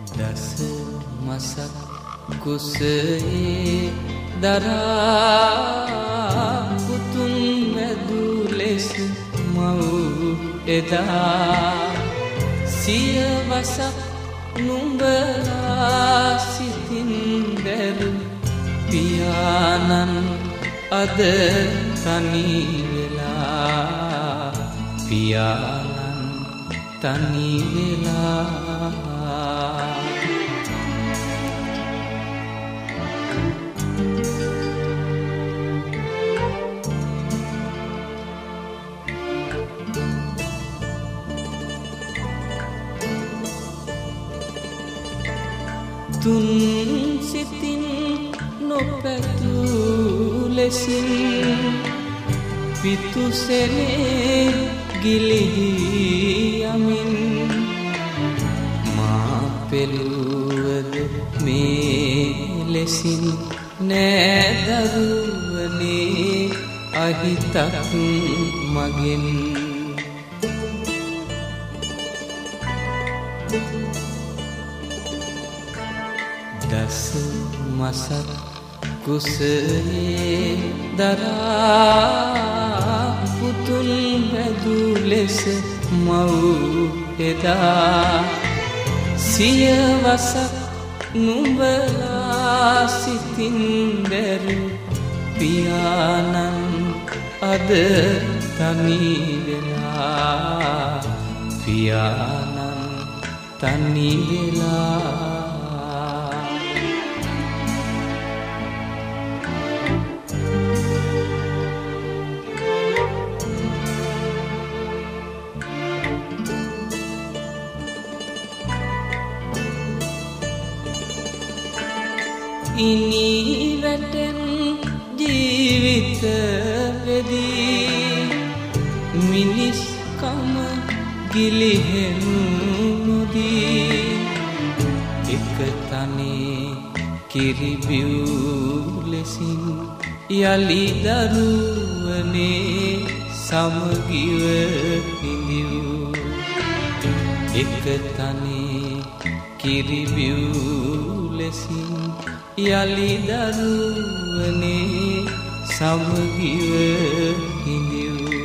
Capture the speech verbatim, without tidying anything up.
දස මසක් කුසයේ දරා පුතුන් වැදු ලෙස මව් එදා සියවසක් නුඹලා සිතින් දැරු පියාණන් අද තනි වෙලා පියාණන් තනි වෙලා තුන් සිතින් නොපැතු ලෙසින් පිතුසෙනේ ගිලිහි යමින් මා පෙළුවද මේ ලෙසින් නෑදරුවනේ අහිතක් මගෙන් දස මසක් කුසයේ දරා පුතුන් වැදු ලෙස මව් එදා සියවසක් නුඹලා සිතින් දැරු පියාණන් අද තනි වෙලා පියාණන් තනි වෙලා ඉනි වැටෙන් ජීවිත වෙදී මිනිස්කම ගිලිහෙනු නොදී එක තනේ කිරිබිව් ලෙසින් යලි දරුවනේ සමගිව පිඳිව් එක තනේ කිරිබිව් ලෙසින් යලි දරුවනේ සමගිව හිඳිව්